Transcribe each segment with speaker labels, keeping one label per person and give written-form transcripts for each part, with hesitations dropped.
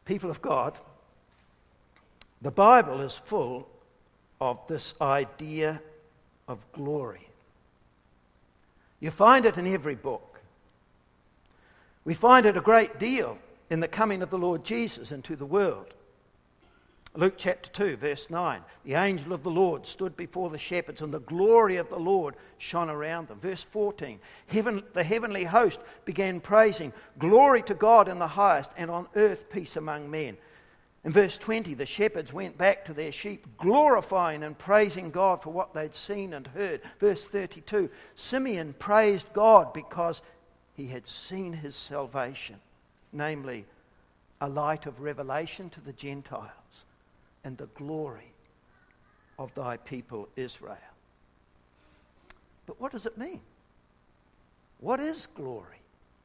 Speaker 1: People of God, the Bible is full of this idea of glory. You find it in every book. We find it a great deal in the coming of the Lord Jesus into the world. Luke chapter 2, verse 9. The angel of the Lord stood before the shepherds, and the glory of the Lord shone around them. Verse 14. The heavenly host began praising, "Glory to God in the highest, and on earth peace among men." In verse 20, the shepherds went back to their sheep, glorifying and praising God for what they'd seen and heard. Verse 32, Simeon praised God because he had seen his salvation, namely a light of revelation to the Gentiles and the glory of thy people Israel. But what does it mean? What is glory?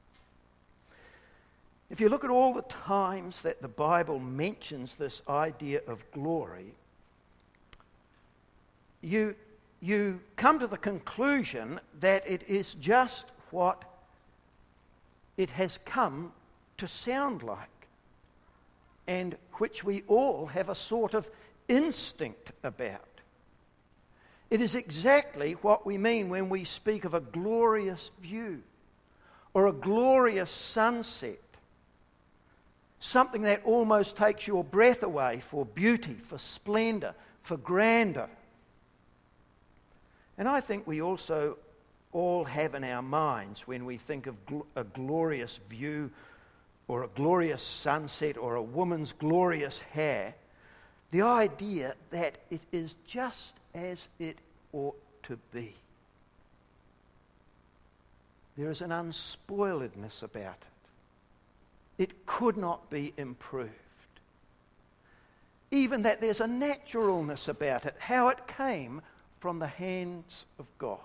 Speaker 1: If you look at all the times that the Bible mentions this idea of glory, you come to the conclusion that it is just what it has come to sound like, and which we all have a sort of instinct about. It is exactly what we mean when we speak of a glorious view or a glorious sunset. Something that almost takes your breath away for beauty, for splendour, for grandeur. And I think we also all have in our minds, when we think of a glorious view or a glorious sunset or a woman's glorious hair, the idea that it is just as it ought to be. There is an unspoiledness about it. It could not be improved. Even that there's a naturalness about it, how it came from the hands of God.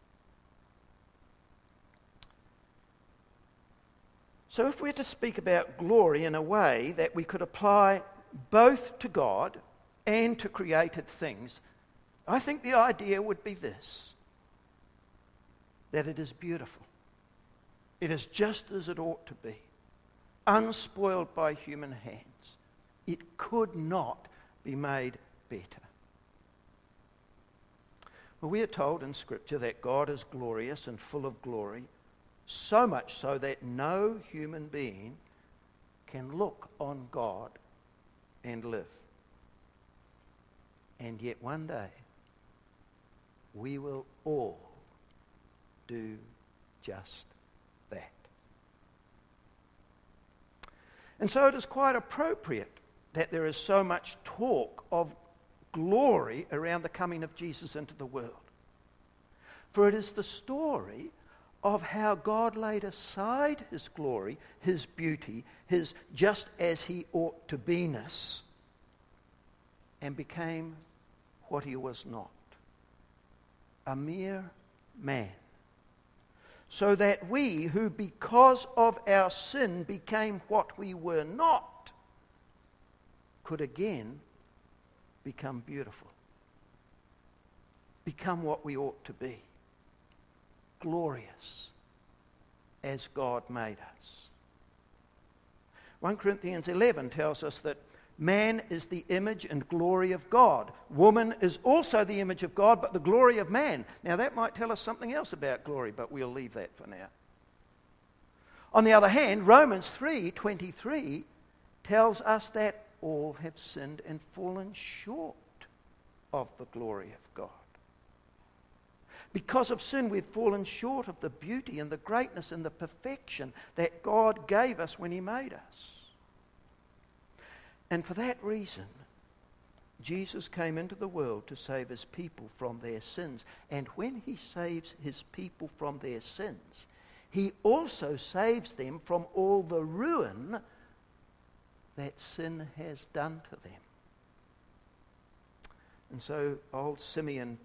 Speaker 1: So if we're to speak about glory in a way that we could apply both to God and to created things, I think the idea would be this: that it is beautiful. It is just as it ought to be, unspoiled by human hands. It could not be made better. Well, we are told in Scripture that God is glorious and full of glory, so much so that no human being can look on God and live. And yet one day, we will all do just that. And so it is quite appropriate that there is so much talk of glory around the coming of Jesus into the world. For it is the story of how God laid aside his glory, his beauty, his just as he ought to be-ness, and became what he was not, a mere man. So that we, who because of our sin became what we were not, could again become beautiful, become what we ought to be, glorious as God made us. 1 Corinthians 11 tells us that man is the image and glory of God. Woman is also the image of God, but the glory of man. Now that might tell us something else about glory, but we'll leave that for now. On the other hand, Romans 3:23 tells us that all have sinned and fallen short of the glory of God. Because of sin, we've fallen short of the beauty and the greatness and the perfection that God gave us when he made us. And for that reason, Jesus came into the world to save his people from their sins. And when he saves his people from their sins, he also saves them from all the ruin that sin has done to them. And so old Simeon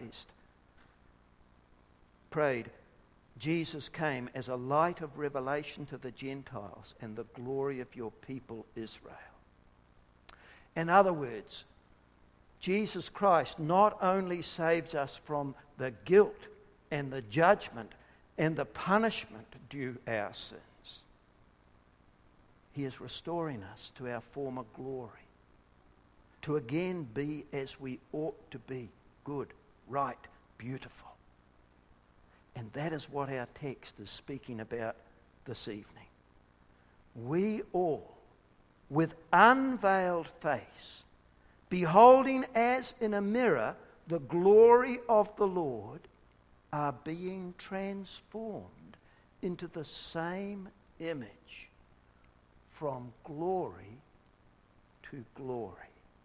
Speaker 1: prayed, Jesus came as a light of revelation to the Gentiles and the glory of your people Israel. In other words, Jesus Christ not only saves us from the guilt and the judgment and the punishment due our sins, He is restoring us to our former glory, to again be as we ought to be, good, right, beautiful. And that is what our text is speaking about this evening. We all, with unveiled face, beholding as in a mirror the glory of the Lord, are being transformed into the same image from glory to glory.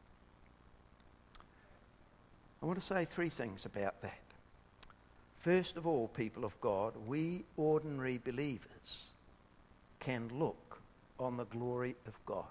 Speaker 1: I want to say three things about that. First of all, people of God, we ordinary believers can look on the glory of God.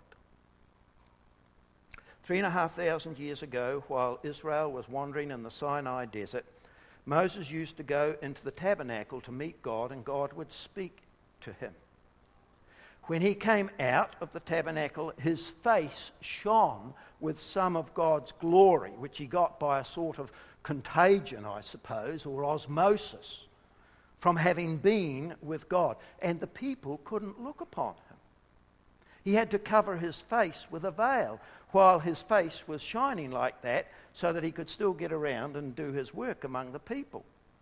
Speaker 1: 3,500 years ago, while Israel was wandering in the Sinai desert, Moses used to go into the tabernacle to meet God, and God would speak to him. When he came out of the tabernacle, his face shone with some of God's glory, which he got by a sort of contagion, I suppose, or osmosis, from having been with God. And the people couldn't look upon him. He had to cover his face with a veil while his face was shining like that, so that he could still get around and do his work among the people.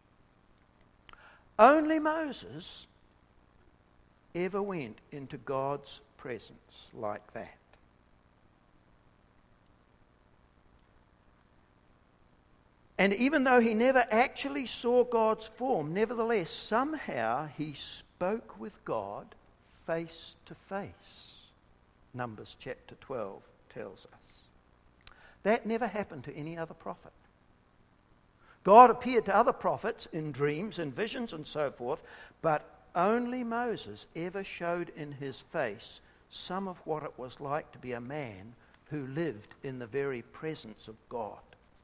Speaker 1: Only Moses ever went into God's presence like that. And even though he never actually saw God's form, nevertheless, somehow he spoke with God face to face. Numbers chapter 12 tells us. That never happened to any other prophet. God appeared to other prophets in dreams and visions and so forth, but only Moses ever showed in his face some of what it was like to be a man who lived in the very presence of God.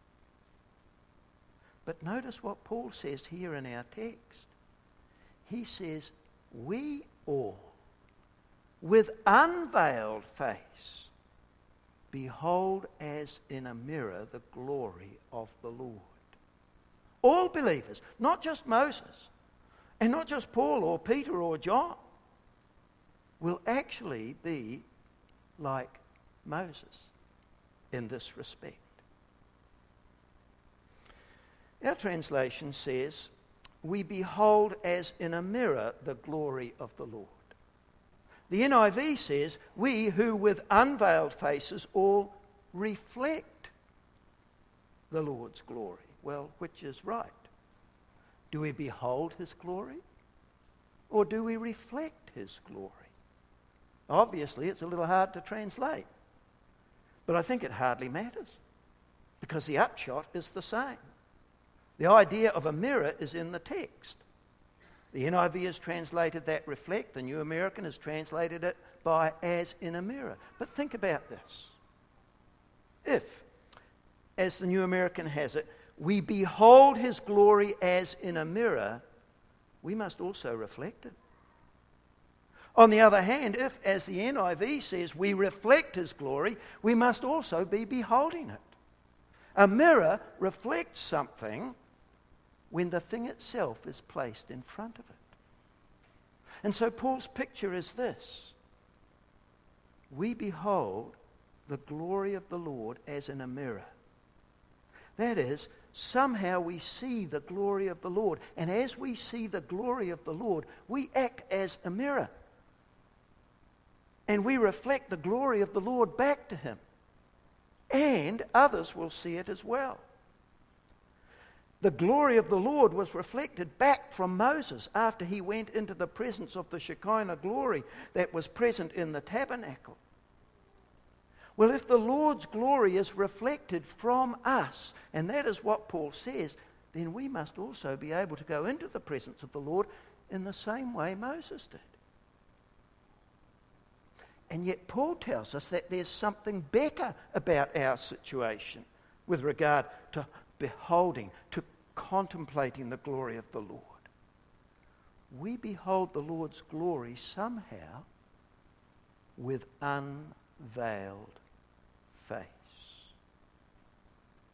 Speaker 1: But notice what Paul says here in our text. He says, we all, with unveiled face, behold as in a mirror the glory of the Lord. All believers, not just Moses, and not just Paul or Peter or John, will actually be like Moses in this respect. Our translation says, we behold as in a mirror the glory of the Lord. The NIV says, we who with unveiled faces all reflect the Lord's glory. Well, which is right? Do we behold his glory? Or do we reflect his glory? Obviously, it's a little hard to translate. But I think it hardly matters, because the upshot is the same. The idea of a mirror is in the text. The NIV has translated that reflect. The New American has translated it by as in a mirror. But think about this. If, as the New American has it, we behold his glory as in a mirror, we must also reflect it. On the other hand, if, as the NIV says, we reflect his glory, we must also be beholding it. A mirror reflects something when the thing itself is placed in front of it. And so Paul's picture is this. We behold the glory of the Lord as in a mirror. That is, somehow we see the glory of the Lord. And as we see the glory of the Lord, we act as a mirror. And we reflect the glory of the Lord back to him. And others will see it as well. The glory of the Lord was reflected back from Moses after he went into the presence of the Shekinah glory that was present in the tabernacle. Well, if the Lord's glory is reflected from us, and that is what Paul says, then we must also be able to go into the presence of the Lord in the same way Moses did. And yet Paul tells us that there's something better about our situation with regard to beholding, to contemplating the glory of the Lord. We behold the Lord's glory somehow with unveiled face.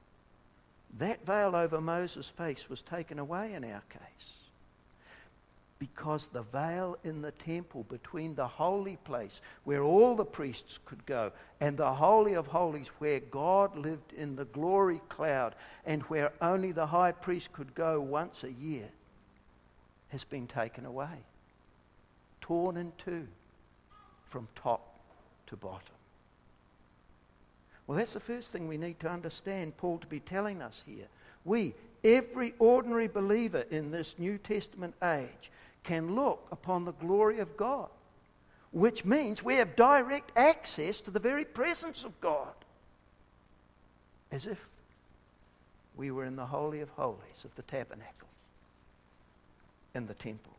Speaker 1: That veil over Moses' face was taken away in our case. because the veil in the temple between the holy place where all the priests could go and the Holy of Holies where God lived in the glory cloud and where only the high priest could go once a year has been taken away, torn in two from top to bottom. Well, that's the first thing we need to understand Paul to be telling us here. We, every ordinary believer in this New Testament age, can look upon the glory of God, which means we have direct access to the very presence of God, as if we were in the Holy of Holies of the tabernacle in the temple.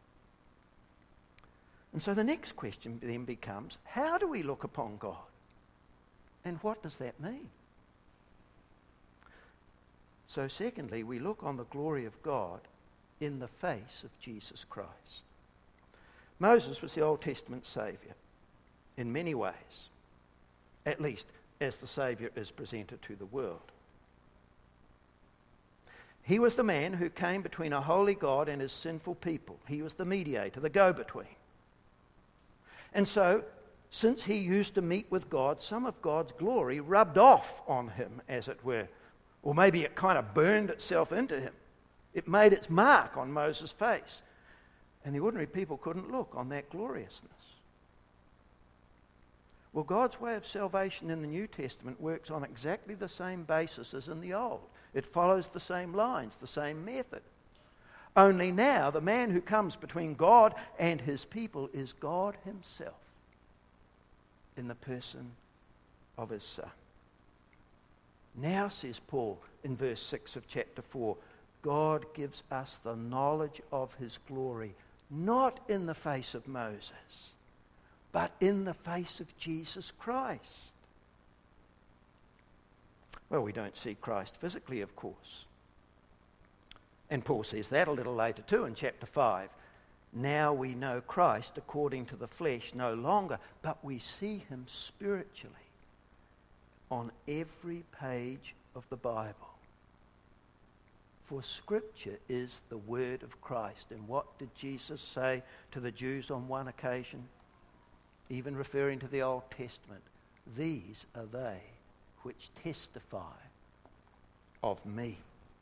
Speaker 1: And so the next question then becomes, how do we look upon God? And what does that mean? So secondly, we look on the glory of God in the face of Jesus Christ. Moses was the Old Testament Saviour in many ways, at least as the Saviour is presented to the world. He was the man who came between a holy God and his sinful people. He was the mediator, the go-between. And so, since he used to meet with God, some of God's glory rubbed off on him, as it were. Or maybe it kind of burned itself into him. It made its mark on Moses' face. And the ordinary people couldn't look on that gloriousness. Well, God's way of salvation in the New Testament works on exactly the same basis as in the Old. It follows the same lines, the same method. Only now, the man who comes between God and his people is God himself in the person of his Son. Now, says Paul in verse 6 of chapter 4, God gives us the knowledge of his glory, not in the face of Moses, but in the face of Jesus Christ. Well, we don't see Christ physically, of course. And Paul says that a little later too in chapter 5. Now we know Christ according to the flesh no longer, but we see him spiritually on every page of the Bible. For Scripture is the word of Christ. And what did Jesus say to the Jews on one occasion? Even referring to the Old Testament. These are they which testify of me.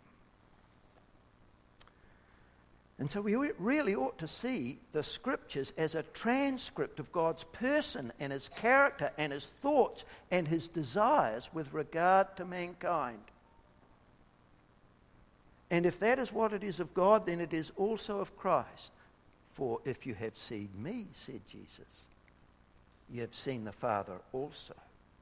Speaker 1: And so we really ought to see the Scriptures as a transcript of God's person and his character and his thoughts and his desires with regard to mankind. And if that is what it is of God, then it is also of Christ. For if you have seen me, said Jesus, you have seen the Father also.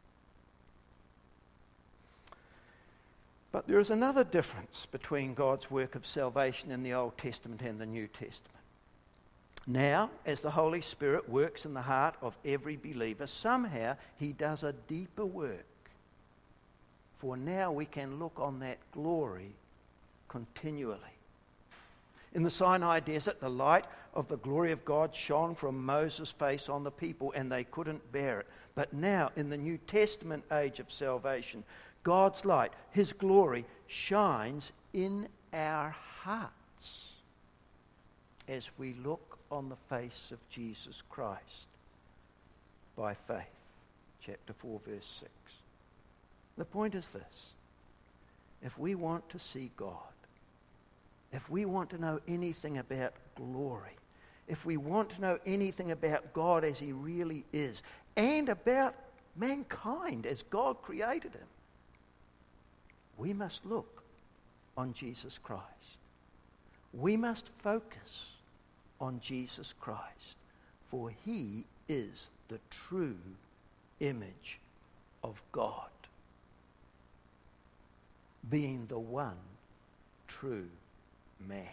Speaker 1: But there is another difference between God's work of salvation in the Old Testament and the New Testament. Now, as the Holy Spirit works in the heart of every believer, somehow he does a deeper work. For now we can look on that glory continually. In the Sinai desert, the light of the glory of God shone from Moses' face on the people, and they couldn't bear it. But now, in the New Testament age of salvation, God's light, his glory, shines in our hearts as we look on the face of Jesus Christ by faith. Chapter 4, verse 6. The point is this. If we want to see God, if we want to know anything about glory, if we want to know anything about God as he really is, and about mankind as God created him, we must look on Jesus Christ. We must focus on Jesus Christ, for he is the true image of God, being the one true man.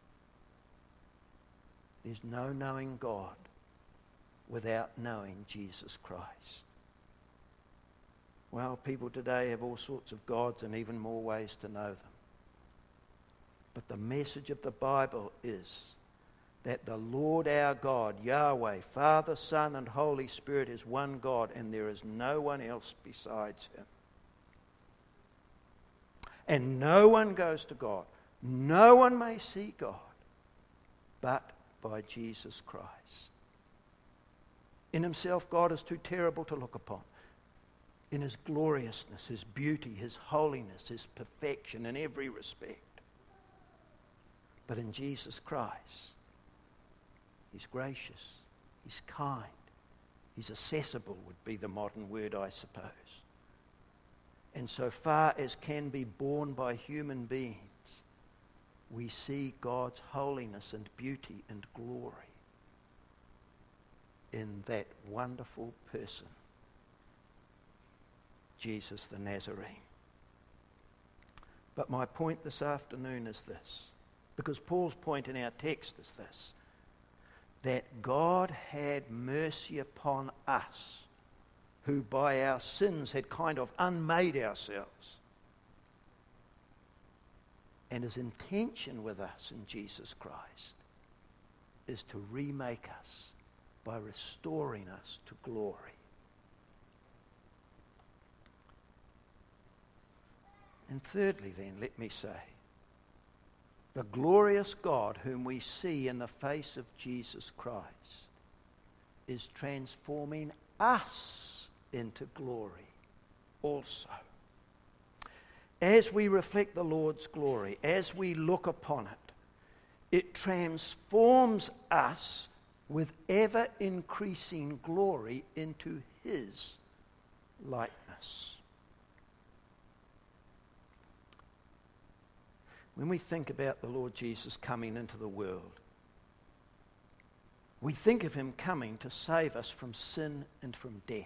Speaker 1: There's no knowing God without knowing Jesus Christ. Well, people today have all sorts of gods and even more ways to know them. But the message of the Bible is that the Lord our God, Yahweh, Father, Son, and Holy Spirit is one God, and there is no one else besides him. And no one goes to God. No one may see God but by Jesus Christ. In himself, God is too terrible to look upon. In his gloriousness, his beauty, his holiness, his perfection in every respect. But in Jesus Christ, he's gracious, he's kind, he's accessible would be the modern word, I suppose. And so far as can be borne by human beings, we see God's holiness and beauty and glory in that wonderful person, Jesus the Nazarene. But my point this afternoon is this, because Paul's point in our text is this, that God had mercy upon us, who by our sins had kind of unmade ourselves. And his intention with us in Jesus Christ is to remake us by restoring us to glory. And thirdly then, let me say, the glorious God whom we see in the face of Jesus Christ is transforming us into glory also. As we reflect the Lord's glory, as we look upon it, it transforms us with ever-increasing glory into his likeness. When we think about the Lord Jesus coming into the world, we think of him coming to save us from sin and from death.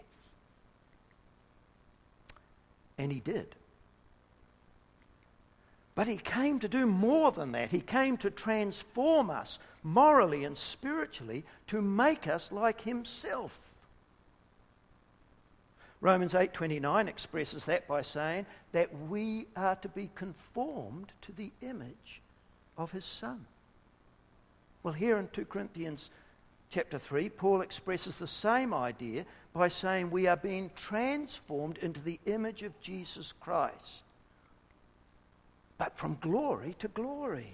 Speaker 1: And he did. But he came to do more than that. He came to transform us morally and spiritually to make us like himself. Romans 8:29 expresses that by saying that we are to be conformed to the image of his Son. Well, here in 2 Corinthians chapter 3, Paul expresses the same idea by saying we are being transformed into the image of Jesus Christ, but from glory to glory.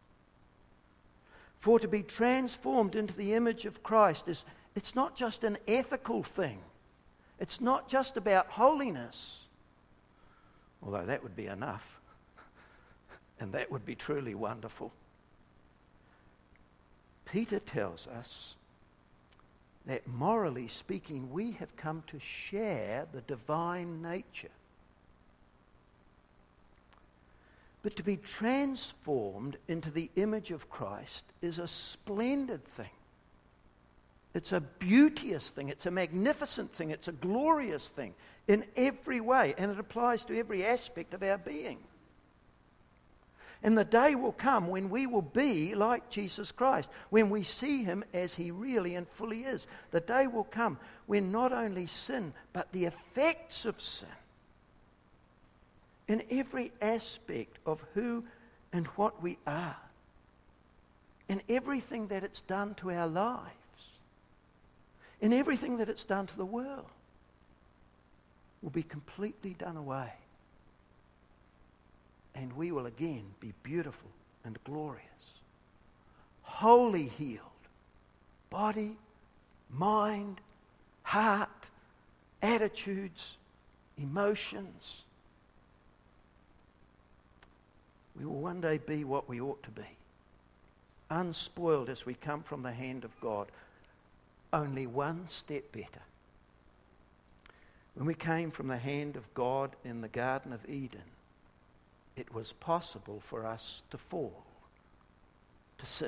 Speaker 1: For to be transformed into the image of Christ it's not just an ethical thing. It's not just about holiness, although that would be enough, and that would be truly wonderful. Peter tells us that morally speaking, we have come to share the divine nature. But to be transformed into the image of Christ is a splendid thing. It's a beauteous thing. It's a magnificent thing. It's a glorious thing in every way. And it applies to every aspect of our being. And the day will come when we will be like Jesus Christ, when we see him as he really and fully is. The day will come when not only sin, but the effects of sin, in every aspect of who and what we are, in everything that it's done to our lives, in everything that it's done to the world, will be completely done away. And we will again be beautiful and glorious, wholly healed, body, mind, heart, attitudes, emotions. We will one day be what we ought to be, unspoiled as we come from the hand of God, only one step better. When we came from the hand of God in the Garden of Eden, it was possible for us to fall, to sin.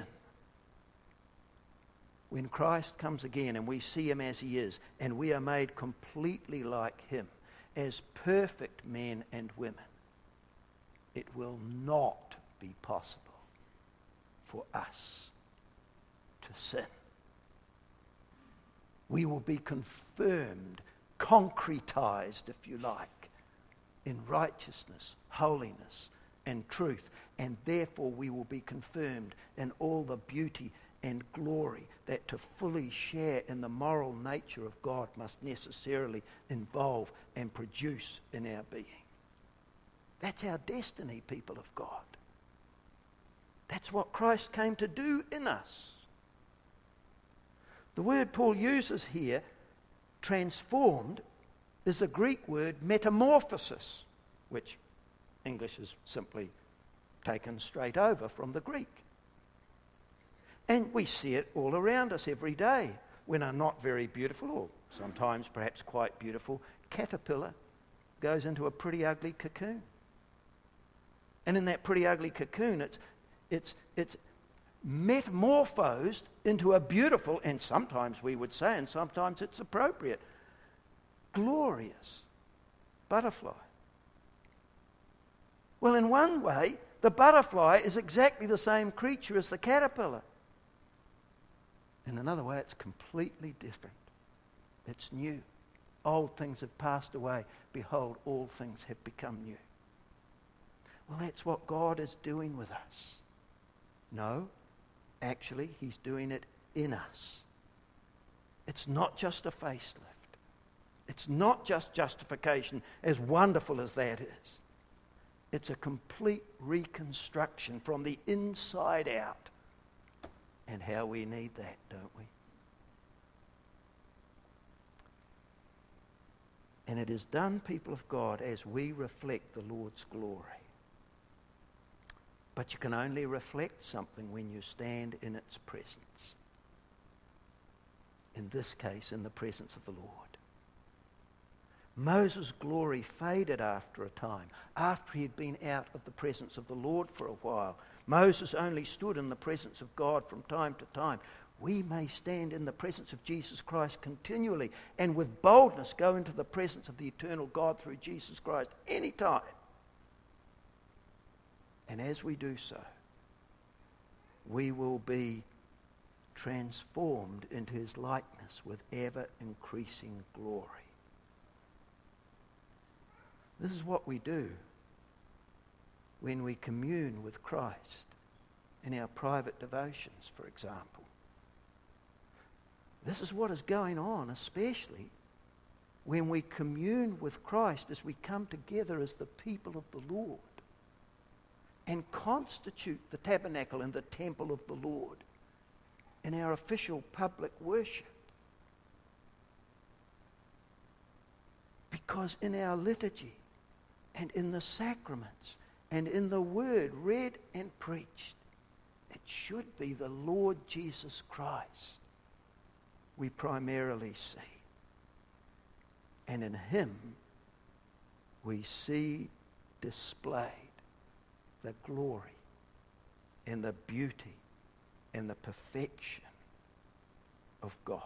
Speaker 1: When Christ comes again and we see him as he is, and we are made completely like him, as perfect men and women, it will not be possible for us to sin. We will be confirmed, concretized, if you like, in righteousness, holiness, and truth. And therefore we will be confirmed in all the beauty and glory that to fully share in the moral nature of God must necessarily involve and produce in our being. That's our destiny, people of God. That's what Christ came to do in us. The word Paul uses here, transformed, is the Greek word metamorphosis, which English has simply taken straight over from the Greek. And we see it all around us every day when a not very beautiful, or sometimes perhaps quite beautiful, caterpillar goes into a pretty ugly cocoon. And in that pretty ugly cocoon, it's metamorphosed into a beautiful, and sometimes we would say, and sometimes it's appropriate, glorious butterfly. Well, in one way, the butterfly is exactly the same creature as the caterpillar. In another way, it's completely different. It's new. Old things have passed away. Behold, all things have become new. Well, that's what God is doing with us. No, actually, he's doing it in us. It's not just a facelift. It's not just justification, as wonderful as that is. It's a complete reconstruction from the inside out. And how we need that, don't we? And it is done, people of God, as we reflect the Lord's glory. But you can only reflect something when you stand in its presence. In this case, in the presence of the Lord. Moses' glory faded after a time, after he had been out of the presence of the Lord for a while. Moses only stood in the presence of God from time to time. We may stand in the presence of Jesus Christ continually and with boldness go into the presence of the eternal God through Jesus Christ anytime. And as we do so, we will be transformed into his likeness with ever-increasing glory. This is what we do when we commune with Christ in our private devotions, for example. This is what is going on, especially when we commune with Christ as we come together as the people of the Lord and constitute the tabernacle and the temple of the Lord in our official public worship. Because in our liturgy and in the sacraments and in the word read and preached, it should be the Lord Jesus Christ we primarily see. And in him we see displayed the glory and the beauty and the perfection of God.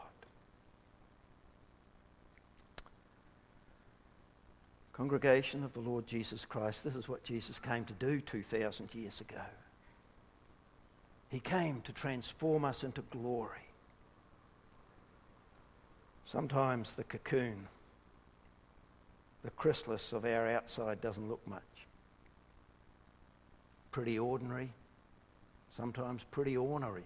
Speaker 1: Congregation of the Lord Jesus Christ, this is what Jesus came to do 2,000 years ago. He came to transform us into glory. Sometimes the cocoon, the chrysalis of our outside doesn't look much. Pretty ordinary, sometimes pretty ornery.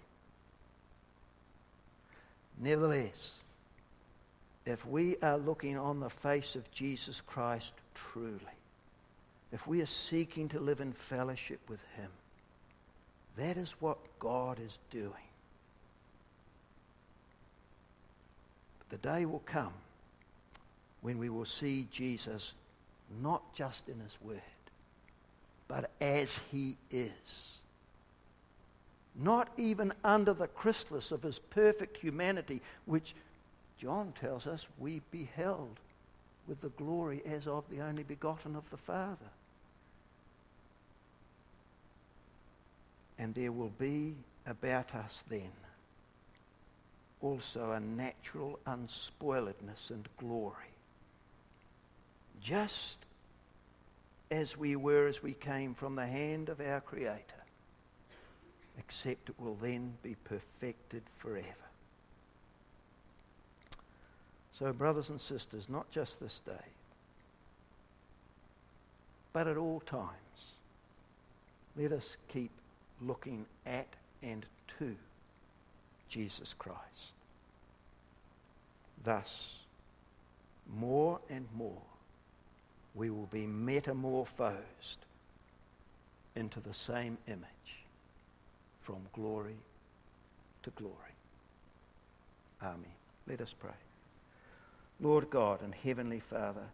Speaker 1: Nevertheless, if we are looking on the face of Jesus Christ truly, if we are seeking to live in fellowship with him, that is what God is doing. But the day will come when we will see Jesus not just in his word, but as he is. Not even under the chrysalis of his perfect humanity, which John tells us we beheld with the glory as of the only begotten of the Father. And there will be about us then also a natural unspoiledness and glory, just as we were as we came from the hand of our Creator, except it will then be perfected forever. So, brothers and sisters, not just this day, but at all times, let us keep looking at and to Jesus Christ. Thus, more and more, we will be metamorphosed into the same image from glory to glory. Amen. Let us pray. Lord God and Heavenly Father,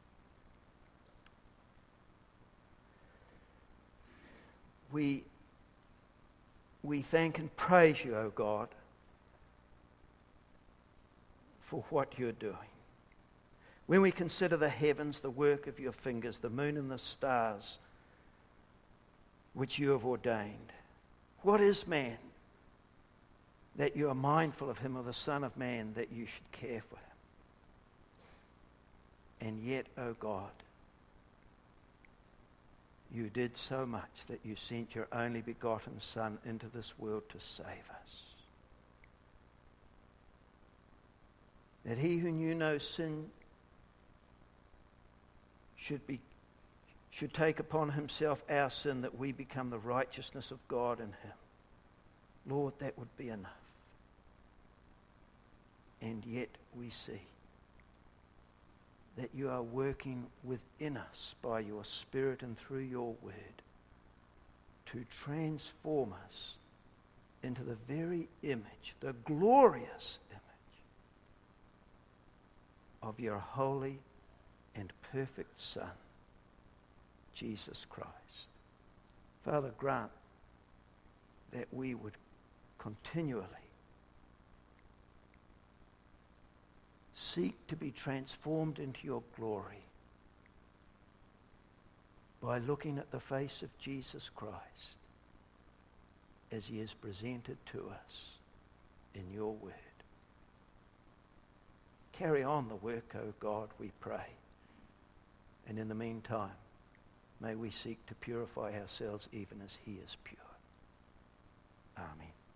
Speaker 1: we thank and praise you, O God, for what you're doing. When we consider the heavens, the work of your fingers, the moon and the stars, which you have ordained, what is man that you are mindful of him, or the Son of Man that you should care for him? And yet, O God, you did so much that you sent your only begotten Son into this world to save us. That he who knew no sin should take upon himself our sin, that we become the righteousness of God in him. Lord, that would be enough. And yet we see that you are working within us by your Spirit and through your word to transform us into the very image, the glorious image of your holy and perfect Son, Jesus Christ. Father, grant that we would continually seek to be transformed into your glory by looking at the face of Jesus Christ as he is presented to us in your word. Carry on the work, O God, we pray. And in the meantime, may we seek to purify ourselves even as he is pure. Amen.